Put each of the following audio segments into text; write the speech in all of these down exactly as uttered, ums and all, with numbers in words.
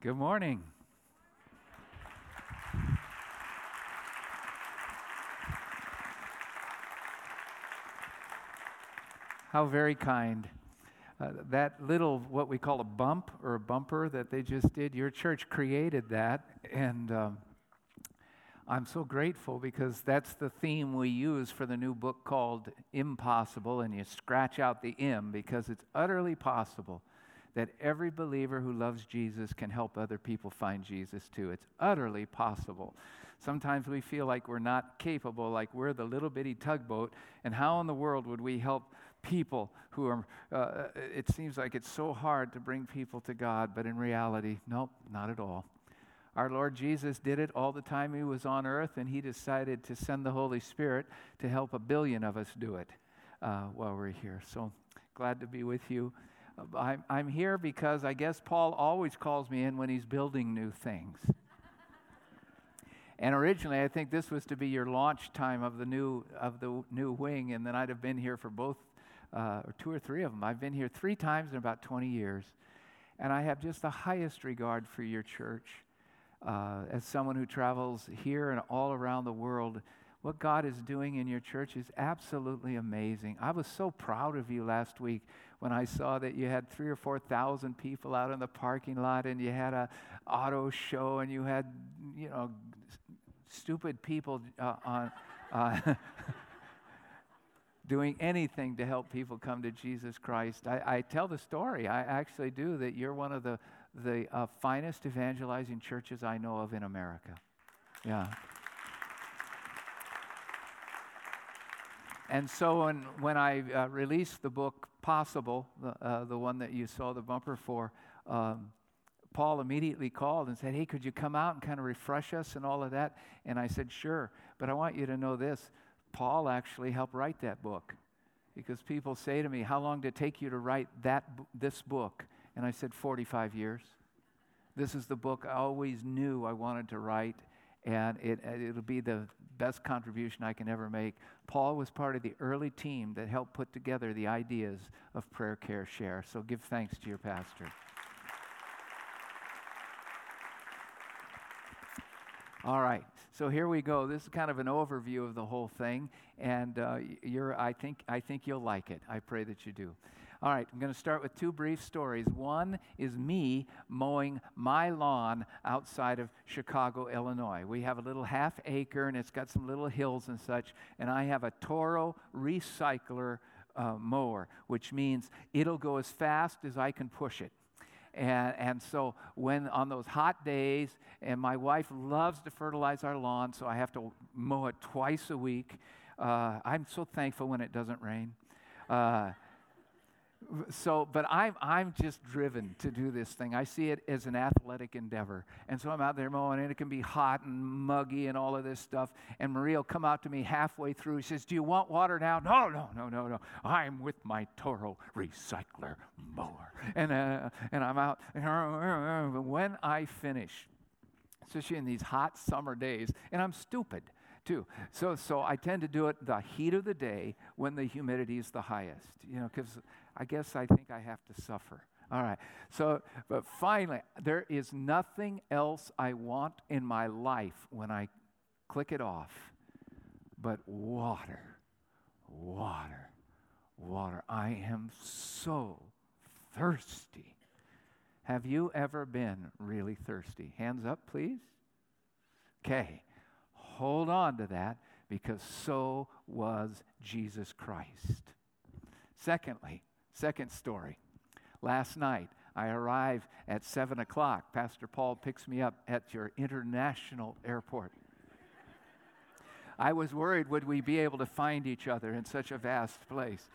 Good morning. How very kind. Uh, that little, what we call a bump or a bumper that they just did, your church created that, and um, I'm so grateful because that's the theme we use for the new book called Impossible, and you scratch out the M because it's utterly possible that every believer who loves Jesus can help other people find Jesus too. It's utterly possible. Sometimes we feel like we're not capable, like we're the little bitty tugboat, and how in the world would we help people who are, uh, it seems like it's so hard to bring people to God, but in reality, nope, not at all. Our Lord Jesus did it all the time he was on earth, and he decided to send the Holy Spirit to help a billion of us do it uh, while we're here. So glad to be with you. I'm, I'm here because I guess Paul always calls me in when he's building new things. And originally, I think this was to be your launch time of the new of the new wing, and then I'd have been here for both, uh, or two or three of them. I've been here three times in about twenty years, and I have just the highest regard for your church. Uh, as someone who travels here and all around the world, what God is doing in your church is absolutely amazing. I was so proud of you last week when I saw that you had three or four thousand people out in the parking lot, and you had a auto show, and you had, you know, stupid people uh, on uh, doing anything to help people come to Jesus Christ. I, I tell the story. I actually do that. You're one of the the uh, finest evangelizing churches I know of in America. Yeah. And so when, when I uh, released the book Possible, the, uh, the one that you saw the bumper for, um, Paul immediately called and said, hey, could you come out and kind of refresh us and all of that? And I said, sure, but I want you to know this. Paul actually helped write that book, because people say to me, how long did it take you to write that this book? And I said, forty-five years. This is the book I always knew I wanted to write, and it, it'll be the best contribution I can ever make. Paul was part of the early team that helped put together the ideas of Prayer, Care, Share. So give thanks to your pastor. All right, so here we go. This is kind of an overview of the whole thing, and uh, you're, I think, I think you'll like it. I pray that you do. All right, I'm going to start with two brief stories. One is me mowing my lawn outside of Chicago, Illinois. We have a little half acre, and it's got some little hills and such, and I have a Toro Recycler uh, mower, which means it'll go as fast as I can push it. And, and so when on those hot days, and my wife loves to fertilize our lawn, so I have to mow it twice a week. Uh, I'm so thankful when it doesn't rain. Uh, So, but I'm I'm just driven to do this thing. I see it as an athletic endeavor. And so I'm out there mowing, and it can be hot and muggy and all of this stuff. And Maria will come out to me halfway through. She says, do you want water now? No, no, no, no, no. I'm with my Toro Recycler mower. And, uh, and I'm out. When I finish, especially in these hot summer days, and I'm stupid too. So, so I tend to do it the heat of the day when the humidity is the highest, you know, because I guess I think I have to suffer. All right. So, but finally, there is nothing else I want in my life when I click it off but water, water, water. I am so thirsty. Have you ever been really thirsty? Hands up, please. Okay. Hold on to that, because so was Jesus Christ. Secondly, second story. Last night, I arrive at seven o'clock. Pastor Paul picks me up at your international airport. I was worried, would we be able to find each other in such a vast place?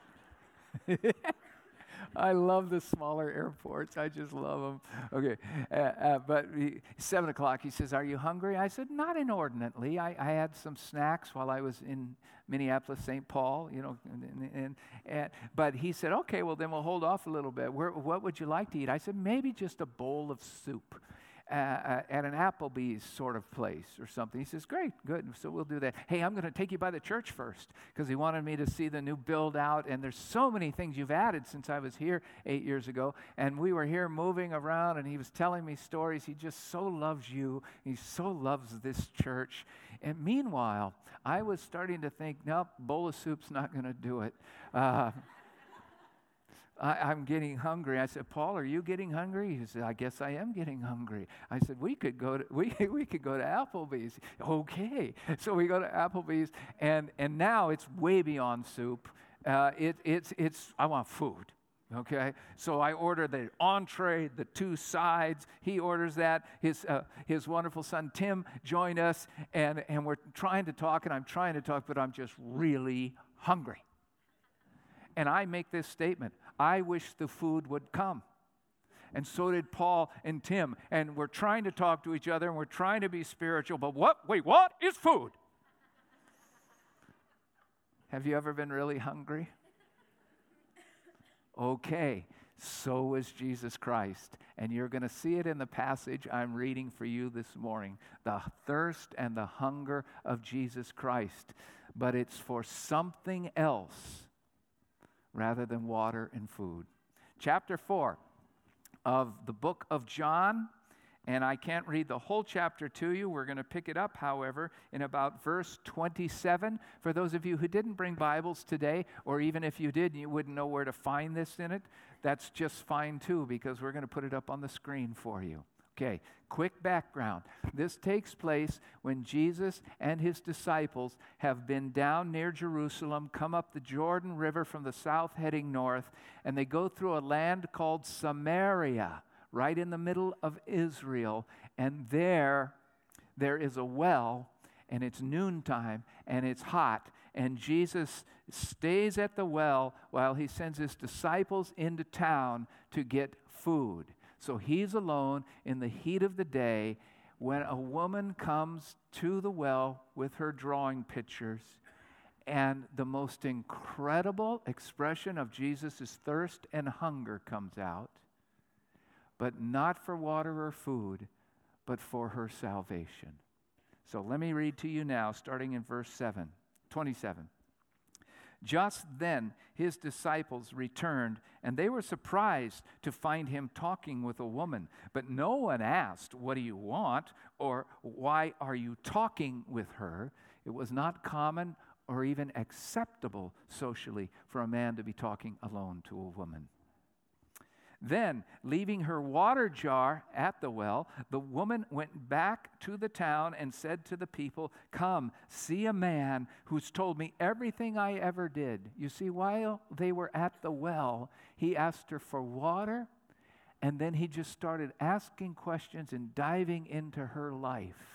I love the smaller airports. I just love them. Okay, uh, uh, but he, seven o'clock, he says, are you hungry? I said, not inordinately. I, I had some snacks while I was in Minneapolis, Saint Paul, you know, and, and, and but he said, okay, well, then we'll hold off a little bit. Where, what would you like to eat? I said, maybe just a bowl of soup. uh, at an Applebee's sort of place or something. He says, great, good, so we'll do that. Hey, I'm going to take you by the church first, because he wanted me to see the new build out, and there's so many things you've added since I was here eight years ago, and we were here moving around, and he was telling me stories. He just so loves you. He so loves this church. And meanwhile, I was starting to think, nope, bowl of soup's not going to do it. Uh, I, I'm getting hungry. I said, Paul, are you getting hungry? He said, I guess I am getting hungry. I said, we could go to we we could go to Applebee's. Okay, so we go to Applebee's, and and now it's way beyond soup. Uh, it it's it's I want food. Okay, so I order the entree, the two sides. He orders that. His uh, his wonderful son Tim joined us, and and we're trying to talk, and I'm trying to talk, but I'm just really hungry. And I make this statement: I wish the food would come. And so did Paul and Tim. And we're trying to talk to each other, and we're trying to be spiritual, but what? Wait, what is food? Have you ever been really hungry? Okay, so was Jesus Christ. And you're going to see it in the passage I'm reading for you this morning. The thirst and the hunger of Jesus Christ. But it's for something else rather than water and food. Chapter four of the book of John, and I can't read the whole chapter to you. We're going to pick it up, however, in about verse twenty-seven. For those of you who didn't bring Bibles today, or even if you did and you wouldn't know where to find this in it, that's just fine too, because we're going to put it up on the screen for you. Okay, quick background. This takes place when Jesus and his disciples have been down near Jerusalem, come up the Jordan River from the south heading north, and they go through a land called Samaria, right in the middle of Israel. And there, there is a well, and it's noontime, and it's hot, and Jesus stays at the well while he sends his disciples into town to get food. So he's alone in the heat of the day when a woman comes to the well with her drawing pictures, and the most incredible expression of Jesus' thirst and hunger comes out, but not for water or food, but for her salvation. So let me read to you now, starting in verse seven, twenty-seven. Just then his disciples returned, and they were surprised to find him talking with a woman. But no one asked, "What do you want?" or "Why are you talking with her?" It was not common or even acceptable socially for a man to be talking alone to a woman. Then, leaving her water jar at the well, the woman went back to the town and said to the people, "Come, see a man who's told me everything I ever did." You see, while they were at the well, he asked her for water, and then he just started asking questions and diving into her life.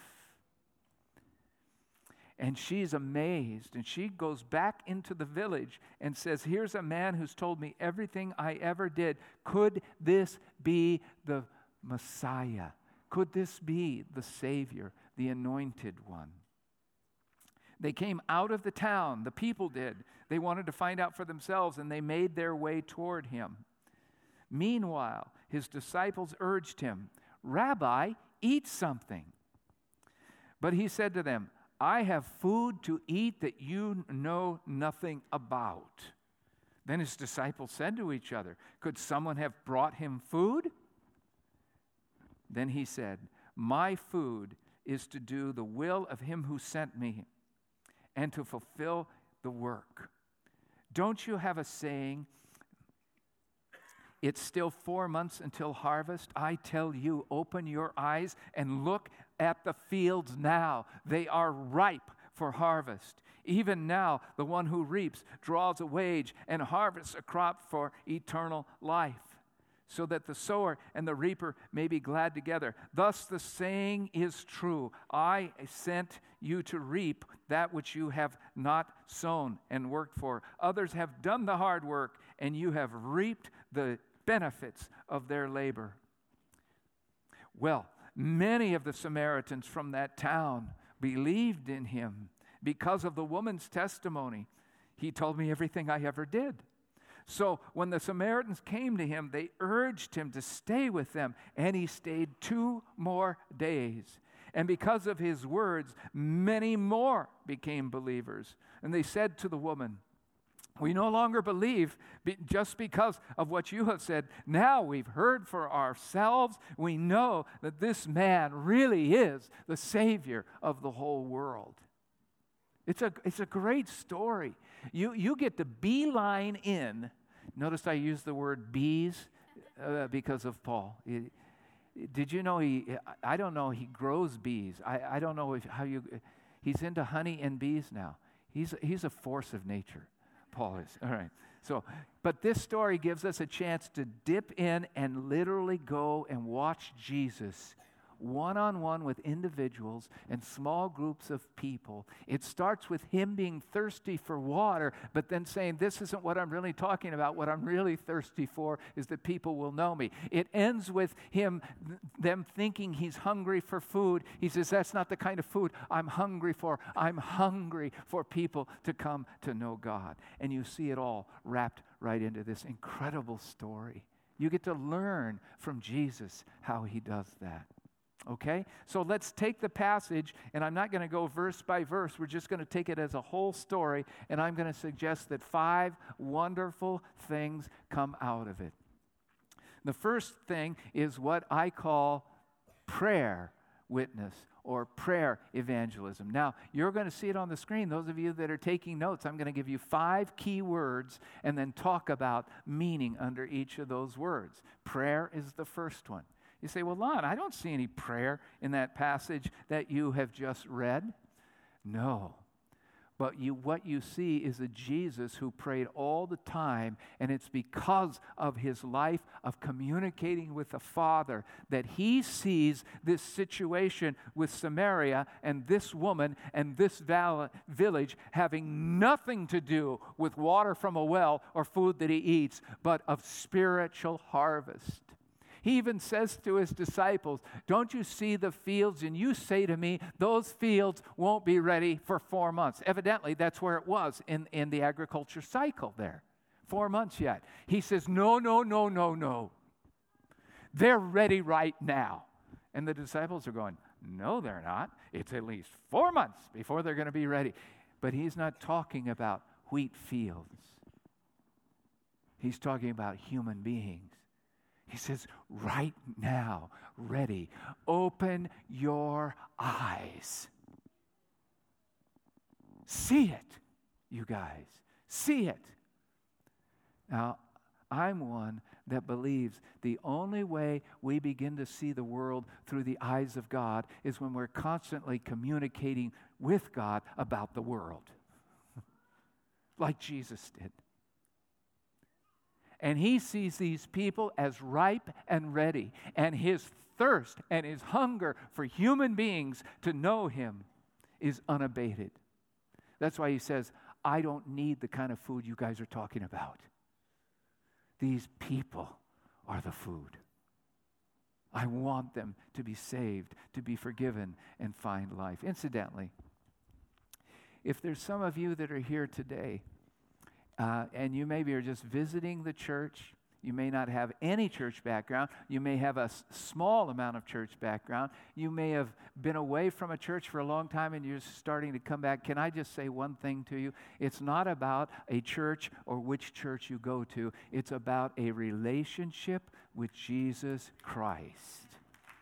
And she's amazed, and she goes back into the village and says, "Here's a man who's told me everything I ever did. Could this be the Messiah? Could this be the Savior, the Anointed One?" They came out of the town, the people did. They wanted to find out for themselves, and they made their way toward him. Meanwhile, his disciples urged him, "Rabbi, eat something." But he said to them, "I have food to eat that you know nothing about." Then his disciples said to each other, "Could someone have brought him food?" Then he said, "My food is to do the will of him who sent me and to fulfill the work. Don't you have a saying, 'It's still four months until harvest'? I tell you, open your eyes and look at the fields now. They are ripe for harvest. Even now, the one who reaps draws a wage and harvests a crop for eternal life, so that the sower and the reaper may be glad together. Thus the saying is true, I sent you to reap that which you have not sown and worked for. Others have done the hard work, and you have reaped the benefits of their labor." Well, many of the Samaritans from that town believed in him because of the woman's testimony. "He told me everything I ever did." So when the Samaritans came to him, they urged him to stay with them, and he stayed two more days. And because of his words, many more became believers. And they said to the woman, "We no longer believe just because of what you have said. Now we've heard for ourselves. We know that this man really is the Savior of the whole world." It's a, it's a great story. You, you get to beeline in. Notice I use the word bees uh, because of Paul. It, did you know he, I don't know, he grows bees. I, I don't know if, how you, he's into honey and bees now. He's, he's a force of nature, Paul is. All right. So, but this story gives us a chance to dip in and literally go and watch Jesus one-on-one with individuals and small groups of people. It starts with him being thirsty for water, but then saying, this isn't what I'm really talking about. What I'm really thirsty for is that people will know me. It ends with him, them thinking he's hungry for food. He says, that's not the kind of food I'm hungry for. I'm hungry for people to come to know God. And you see it all wrapped right into this incredible story. You get to learn from Jesus how he does that. Okay, so let's take the passage, and I'm not going to go verse by verse. We're just going to take it as a whole story, and I'm going to suggest that five wonderful things come out of it. The first thing is what I call prayer witness or prayer evangelism. Now, you're going to see it on the screen. Those of you that are taking notes, I'm going to give you five key words and then talk about meaning under each of those words. Prayer is the first one. You say, well, Lon, I don't see any prayer in that passage that you have just read. No. But you, what you see is a Jesus who prayed all the time, and it's because of his life of communicating with the Father that he sees this situation with Samaria and this woman and this val- village having nothing to do with water from a well or food that he eats, but of spiritual harvest. He even says to his disciples, don't you see the fields? And you say to me, those fields won't be ready for four months. Evidently, that's where it was in, in the agriculture cycle there. Four months yet. He says, no, no, no, no, no. They're ready right now. And the disciples are going, no, they're not. It's at least four months before they're going to be ready. But he's not talking about wheat fields. He's talking about human beings. He says, right now, ready. Open your eyes. See it, you guys. See it. Now, I'm one that believes the only way we begin to see the world through the eyes of God is when we're constantly communicating with God about the world, like Jesus did. And he sees these people as ripe and ready. And his thirst and his hunger for human beings to know him is unabated. That's why he says, I don't need the kind of food you guys are talking about. These people are the food. I want them to be saved, to be forgiven, and find life. Incidentally, if there's some of you that are here today, Uh, and you maybe are just visiting the church. You may not have any church background. You may have a s- small amount of church background. You may have been away from a church for a long time and you're starting to come back. Can I just say one thing to you? It's not about a church or which church you go to. It's about a relationship with Jesus Christ.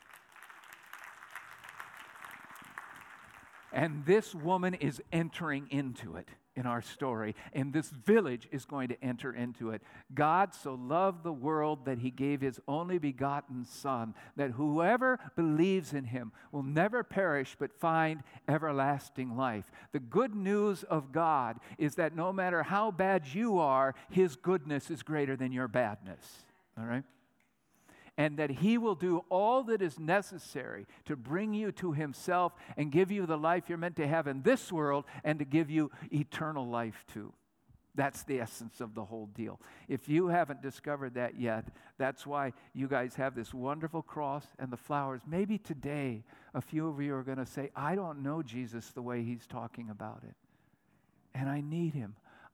And this woman is entering into it. In our story, and this village is going to enter into it. God so loved the world that he gave his only begotten Son, that whoever believes in him will never perish but find everlasting life. The good news of God is that no matter how bad you are, his goodness is greater than your badness. All right? And that he will do all that is necessary to bring you to himself and give you the life you're meant to have in this world and to give you eternal life too. That's the essence of the whole deal. If you haven't discovered that yet, that's why you guys have this wonderful cross and the flowers. Maybe today a few of you are going to say, I don't know Jesus the way he's talking about it. And I need him.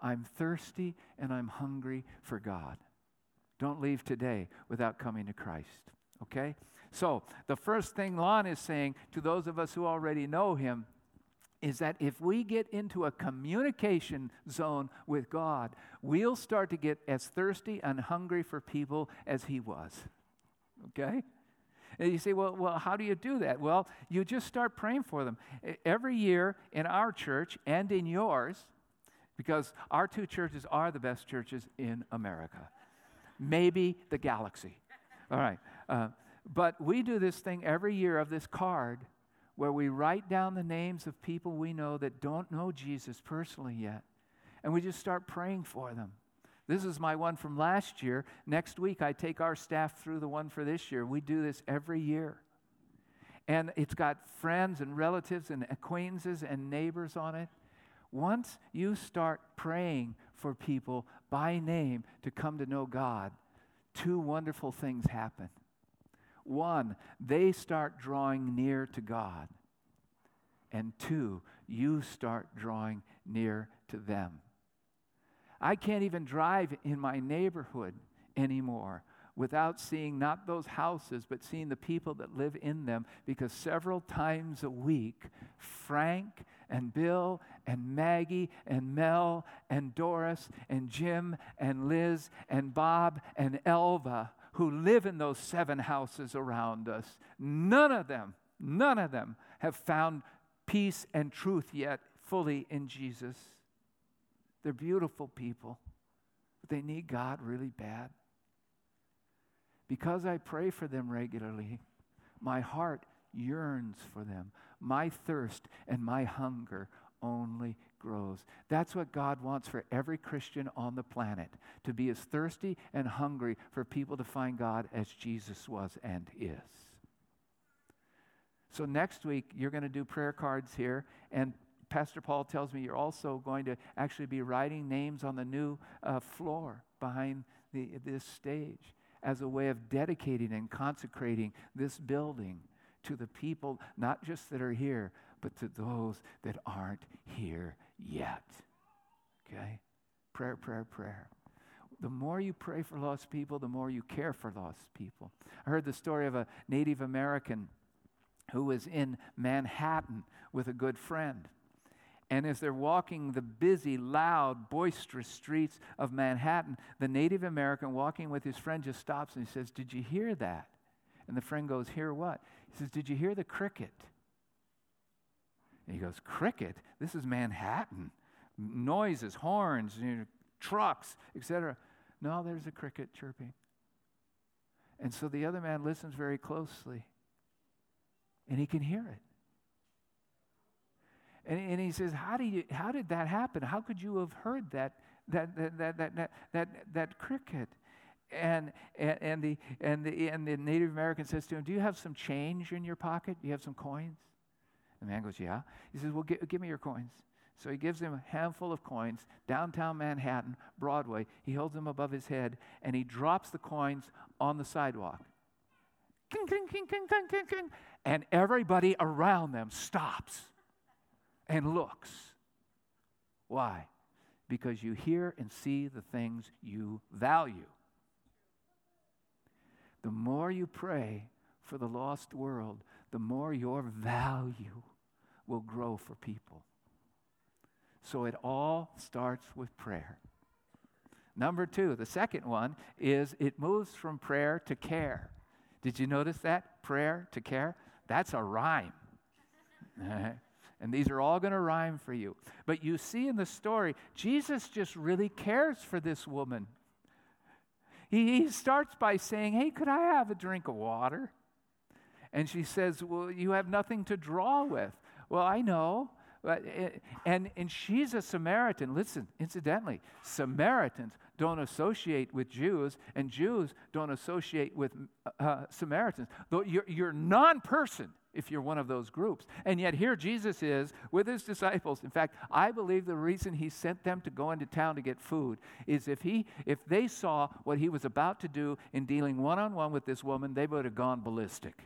I'm thirsty and I'm hungry for God. Don't leave today without coming to Christ, okay? So the first thing Lon is saying to those of us who already know him is that if we get into a communication zone with God, we'll start to get as thirsty and hungry for people as he was, okay? And you say, well, well, how do you do that? Well, you just start praying for them. Every year in our church and in yours, because our two churches are the best churches in America, maybe the galaxy. All right. Uh, but we do this thing every year of this card where we write down the names of people we know that don't know Jesus personally yet, and we just start praying for them. This is my one from last year. Next week, I take our staff through the one for this year. We do this every year. And it's got friends and relatives and acquaintances and neighbors on it. Once you start praying for people by name to come to know God, two wonderful things happen. One, they start drawing near to God. And two, you start drawing near to them. I can't even drive in my neighborhood anymore without seeing not those houses, but seeing the people that live in them, because several times a week, Frank and Bill and Maggie and Mel and Doris and Jim and Liz and Bob and Elva, who live in those seven houses around us, none of them, none of them have found peace and truth yet fully in Jesus. They're beautiful people, but they need God really bad. Because I pray for them regularly, my heart yearns for them. My thirst and my hunger only grows. That's what God wants for every Christian on the planet, to be as thirsty and hungry for people to find God as Jesus was and is. So next week, you're going to do prayer cards here, and Pastor Paul tells me you're also going to actually be writing names on the new uh, floor behind the, this stage as a way of dedicating and consecrating this building to the people, not just that are here, but to those that aren't here yet. Okay? Prayer, prayer, prayer. The more you pray for lost people, the more you care for lost people. I heard the story of a Native American who was in Manhattan with a good friend. And as they're walking the busy, loud, boisterous streets of Manhattan, the Native American walking with his friend just stops and he says, "Did you hear that?" And the friend goes, "Hear what?" He says, "Did you hear the cricket?" And he goes, "Cricket? This is Manhattan. Noises, horns, you know, trucks, et cetera" "No, there's a cricket chirping." And so the other man listens very closely, and he can hear it. And, and he says, how do you? How did that happen? How could you have heard that that that that that that that, that cricket? And and and the and the and the Native American says to him, "Do you have some change in your pocket? Do you have some coins?" The man goes, "Yeah." He says, "Well, gi- give me your coins." So he gives him a handful of coins, downtown Manhattan, Broadway. He holds them above his head, and he drops the coins on the sidewalk. King, king, king, king, king, king, king. And everybody around them stops and looks. Why? Because you hear and see the things you value. The more you pray for the lost world, the more your value will grow for people. So it all starts with prayer. Number two, the second one, is it moves from prayer to care. Did you notice that? Prayer to care? That's a rhyme. And these are all going to rhyme for you. But you see in the story, Jesus just really cares for this woman. He, he starts by saying, "Hey, could I have a drink of water?" And she says, "Well, you have nothing to draw with." "Well, I know." But, and, and she's a Samaritan. Listen, incidentally, Samaritans don't associate with Jews, and Jews don't associate with uh, Samaritans. Though you're, you're non-person if you're one of those groups. And yet here Jesus is with his disciples. In fact, I believe the reason he sent them to go into town to get food is if he, if they saw what he was about to do in dealing one-on-one with this woman, they would have gone ballistic.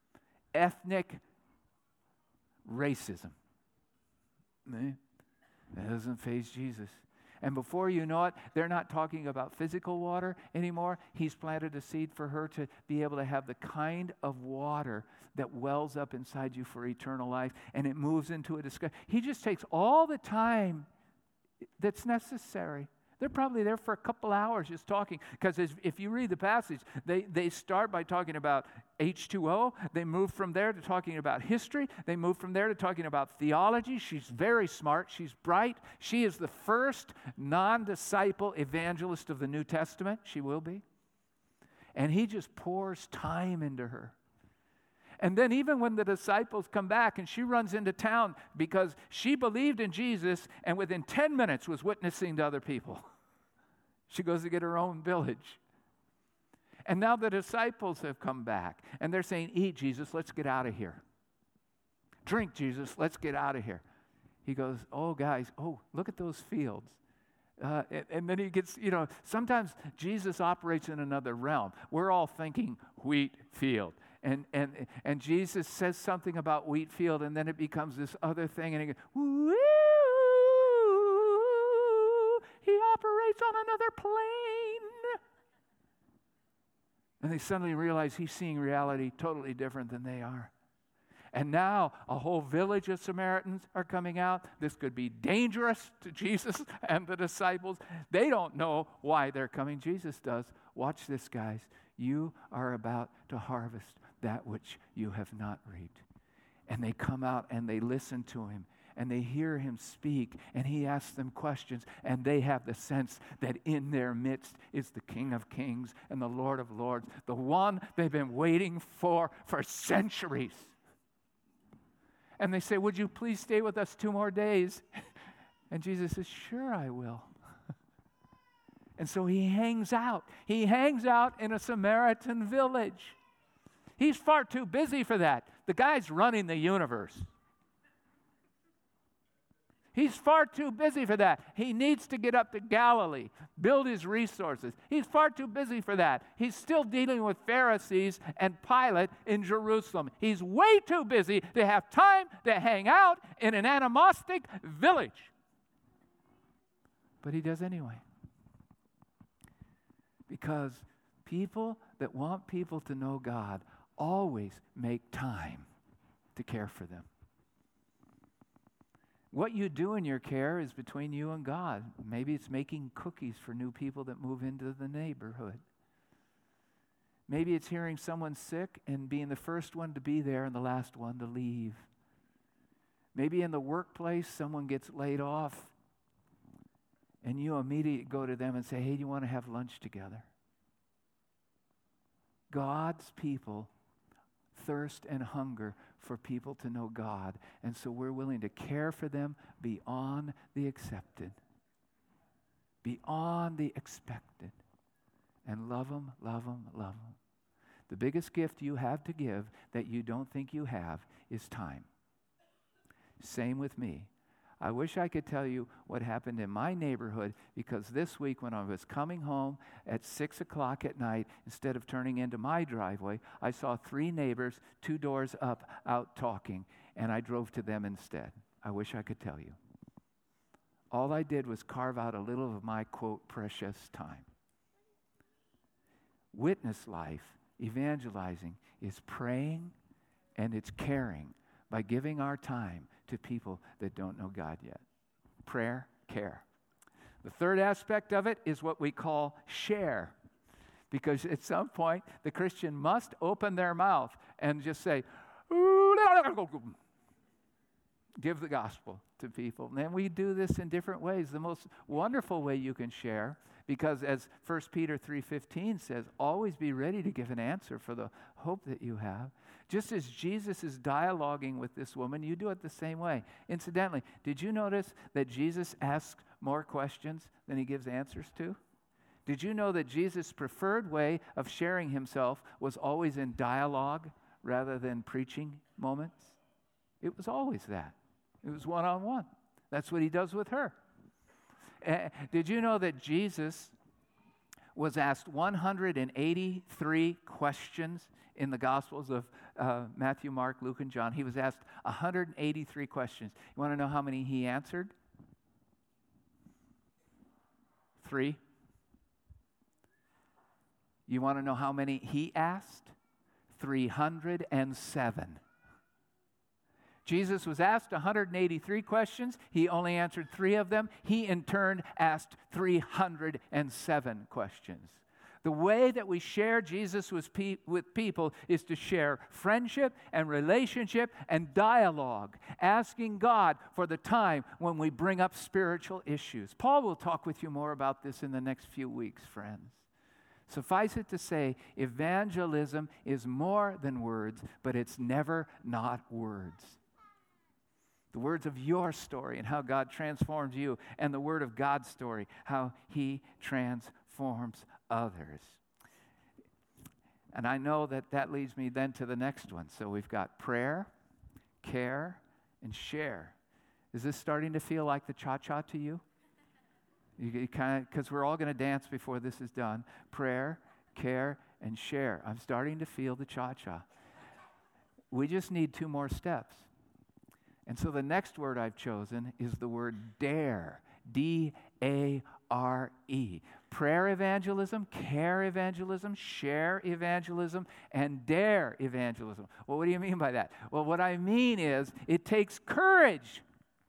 Ethnic racism. That doesn't faze Jesus. And before you know it, they're not talking about physical water anymore. He's planted a seed for her to be able to have the kind of water that wells up inside you for eternal life, and it moves into a discussion. He just takes all the time that's necessary. They're probably there for a couple hours just talking, because if you read the passage, they, they start by talking about H two O. They move from there to talking about history. They move from there to talking about theology. She's very smart. She's bright. She is the first non-disciple evangelist of the New Testament. She will be. And he just pours time into her. And then even when the disciples come back and she runs into town because she believed in Jesus and within ten minutes was witnessing to other people. She goes to get her own village. And now the disciples have come back and they're saying, eat, Jesus, let's get out of here. Drink, Jesus, let's get out of here. He goes, oh, guys, oh, look at those fields. Uh, and, and then he gets, you know, sometimes Jesus operates in another realm. We're all thinking wheat field. And, and, and Jesus says something about wheat field, and then it becomes this other thing, and he goes, woo, he operates on another plane. And they suddenly realize he's seeing reality totally different than they are. And now a whole village of Samaritans are coming out. This could be dangerous to Jesus and the disciples. They don't know why they're coming. Jesus does. Watch this, guys. You are about to harvest that which you have not reaped. And they come out and they listen to him and they hear him speak and he asks them questions and they have the sense that in their midst is the King of Kings and the Lord of Lords, the one they've been waiting for for centuries. And they say, would you please stay with us two more days? And Jesus says, sure I will. And so he hangs out. He hangs out in a Samaritan village. He's far too busy for that. The guy's running the universe. He's far too busy for that. He needs to get up to Galilee, build his resources. He's far too busy for that. He's still dealing with Pharisees and Pilate in Jerusalem. He's way too busy to have time to hang out in an animostic village. But he does anyway. Because people that want people to know God always make time to care for them. What you do in your care is between you and God. Maybe it's making cookies for new people that move into the neighborhood. Maybe it's hearing someone sick and being the first one to be there and the last one to leave. Maybe in the workplace someone gets laid off and you immediately go to them and say, hey, do you want to have lunch together? God's people thirst and hunger for people to know God. And so we're willing to care for them beyond the accepted, beyond the expected, and love them, love them, love them. The biggest gift you have to give that you don't think you have is time. Same with me. I wish I could tell you what happened in my neighborhood, because this week when I was coming home at six o'clock at night, instead of turning into my driveway, I saw three neighbors two doors up out talking, and I drove to them instead. I wish I could tell you. All I did was carve out a little of my, quote, precious time. Witness life, evangelizing, is praying and it's caring by giving our time to people that don't know God yet. Prayer, care. The third aspect of it is what we call share. Because at some point, the Christian must open their mouth and just say, give the gospel to people. And we do this in different ways. The most wonderful way you can share, because as First Peter three fifteen says, always be ready to give an answer for the hope that you have. Just as Jesus is dialoguing with this woman, you do it the same way. Incidentally, did you notice that Jesus asks more questions than he gives answers to? Did you know that Jesus' preferred way of sharing himself was always in dialogue rather than preaching moments? It was always that. It was one-on-one. That's what he does with her. Uh, did you know that Jesus was asked one hundred eighty-three questions in the Gospels of uh, Matthew, Mark, Luke, and John? He was asked one hundred eighty-three questions. You want to know how many he answered? Three. You want to know how many he asked? three hundred seven. Jesus was asked one hundred eighty-three questions. He only answered three of them. He, in turn, asked three hundred seven questions. The way that we share Jesus with, pe- with people is to share friendship and relationship and dialogue, asking God for the time when we bring up spiritual issues. Paul will talk with you more about this in the next few weeks, friends. Suffice it to say, evangelism is more than words, but it's never not words. The words of your story and how God transformed you, and the word of God's story, how he transforms others. And I know that that leads me then to the next one. So we've got prayer, care, and share. Is this starting to feel like the cha-cha to you? You, you kind of, because we're all going to dance before this is done. Prayer, care, and share. I'm starting to feel the cha-cha. We just need two more steps. And so the next word I've chosen is the word dare. D A R E. Prayer evangelism, care evangelism, share evangelism, and dare evangelism. Well, what do you mean by that? Well, what I mean is it takes courage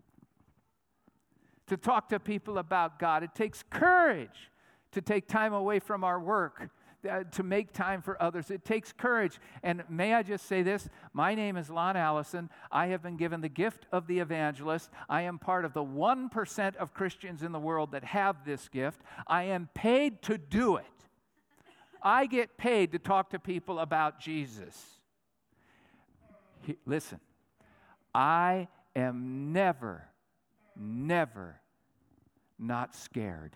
to talk to people about God. It takes courage to take time away from our work, uh, to make time for others. It takes courage. And may I just say this? My name is Lon Allison. I have been given the gift of the evangelist. I am part of the one percent of Christians in the world that have this gift. I am paid to do it. I get paid to talk to people about Jesus. He, listen, I am never, never not scared.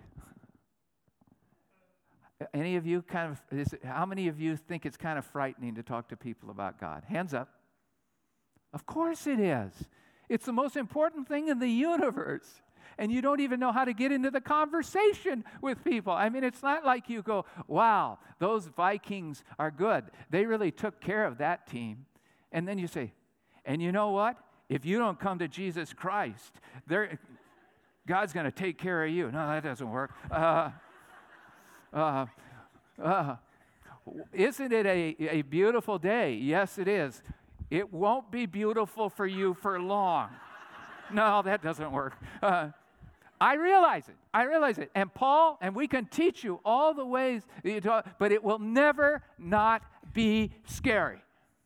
Any of you kind of, is it, how many of you think it's kind of frightening to talk to people about God? Hands up. Of course it is. It's the most important thing in the universe. And you don't even know how to get into the conversation with people. I mean, it's not like you go, wow, those Vikings are good. They really took care of that team. And then you say, and you know what? If you don't come to Jesus Christ, God's going to take care of you. No, that doesn't work. Uh, Uh, uh, isn't it a, a beautiful day? Yes, it is. It won't be beautiful for you for long. No, that doesn't work. Uh, I realize it. I realize it. And Paul, and we can teach you all the ways that you talk, but it will never not be scary.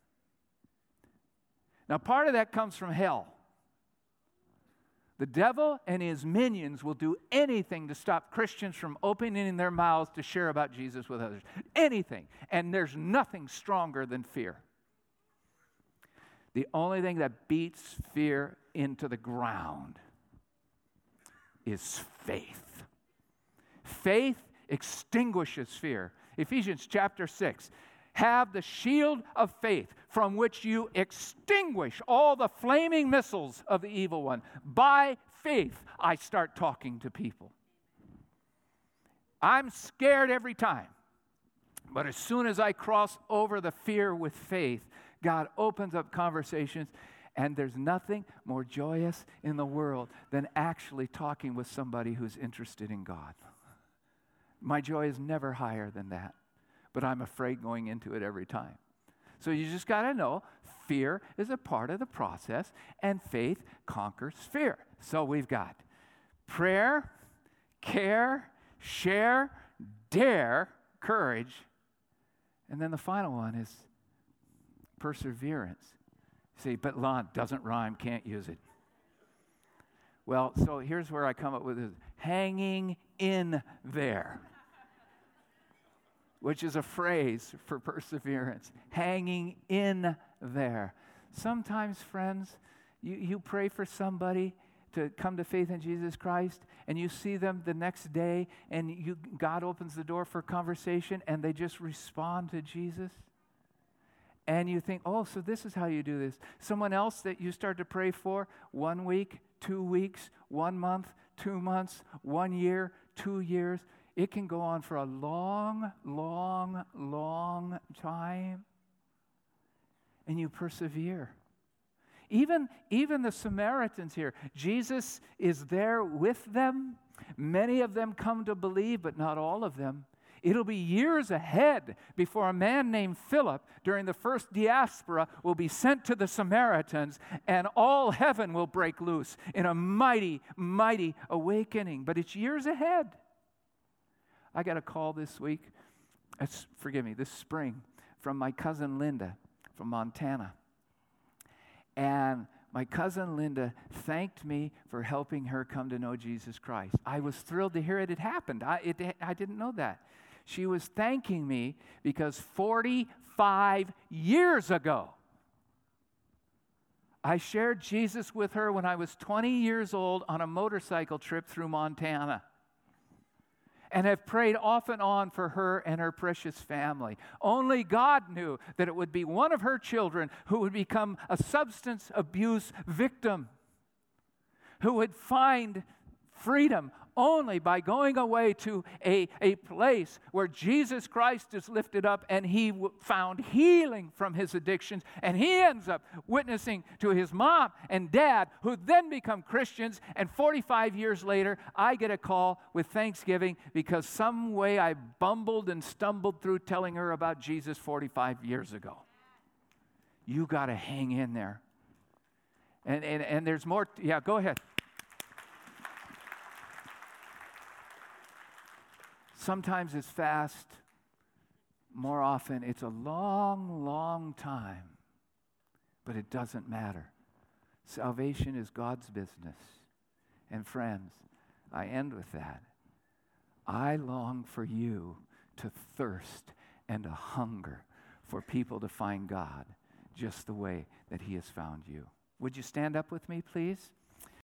Now, part of that comes from hell. The devil and his minions will do anything to stop Christians from opening their mouths to share about Jesus with others. Anything. And there's nothing stronger than fear. The only thing that beats fear into the ground is faith. Faith extinguishes fear. Ephesians chapter six. Have the shield of faith from which you extinguish all the flaming missiles of the evil one. By faith, I start talking to people. I'm scared every time. But as soon as I cross over the fear with faith, God opens up conversations, and there's nothing more joyous in the world than actually talking with somebody who's interested in God. My joy is never higher than that. But I'm afraid going into it every time. So you just got to know fear is a part of the process, and faith conquers fear. So we've got prayer, care, share, dare, courage, and then the final one is perseverance. See, but Lon, doesn't rhyme, can't use it. Well, so here's where I come up with this: hanging in there. Which is a phrase for perseverance. Hanging in there. Sometimes, friends, you, you pray for somebody to come to faith in Jesus Christ, and you see them the next day, and you, God opens the door for conversation, and they just respond to Jesus. And you think, oh, so this is how you do this. Someone else that you start to pray for, one week, two weeks, one month, two months, one year, two years. It can go on for a long, long, long time. And you persevere. Even, even the Samaritans here, Jesus is there with them. Many of them come to believe, but not all of them. It'll be years ahead before a man named Philip, during the first diaspora, will be sent to the Samaritans, and all heaven will break loose in a mighty, mighty awakening. But it's years ahead. I got a call this week, it's, forgive me, this spring, from my cousin Linda from Montana. And my cousin Linda thanked me for helping her come to know Jesus Christ. I was thrilled to hear it had happened. I, it, I didn't know that. She was thanking me because forty-five years ago, I shared Jesus with her when I was twenty years old on a motorcycle trip through Montana, and have prayed off and on for her and her precious family. Only God knew that it would be one of her children who would become a substance abuse victim, who would find freedom only by going away to a, a place where Jesus Christ is lifted up, and he w- found healing from his addictions, and he ends up witnessing to his mom and dad, who then become Christians, and forty-five years later, I get a call with Thanksgiving because some way I bumbled and stumbled through telling her about Jesus forty-five years ago. You got to hang in there. And, and, and there's more. T- yeah, go ahead. Sometimes it's fast. More often, it's a long, long time. But it doesn't matter. Salvation is God's business. And friends, I end with that. I long for you to thirst and to hunger for people to find God just the way that he has found you. Would you stand up with me, please?